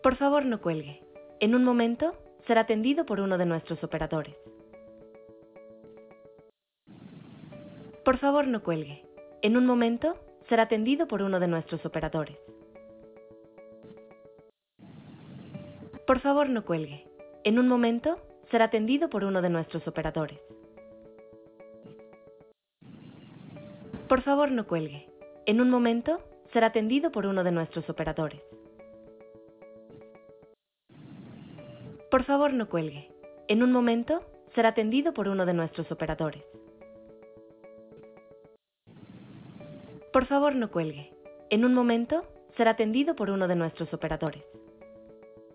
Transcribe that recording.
Por favor, no cuelgue. En un momento, será atendido por uno de nuestros operadores. Por favor, no cuelgue. En un momento, será atendido por uno de nuestros operadores. Por favor, no cuelgue. En un momento, será atendido por uno de nuestros operadores. Por favor, no cuelgue. En un momento, será atendido por uno de nuestros operadores. Por favor, no cuelgue. En un momento, será atendido por uno de nuestros operadores. Por favor, no cuelgue. En un momento, será atendido por uno de nuestros operadores.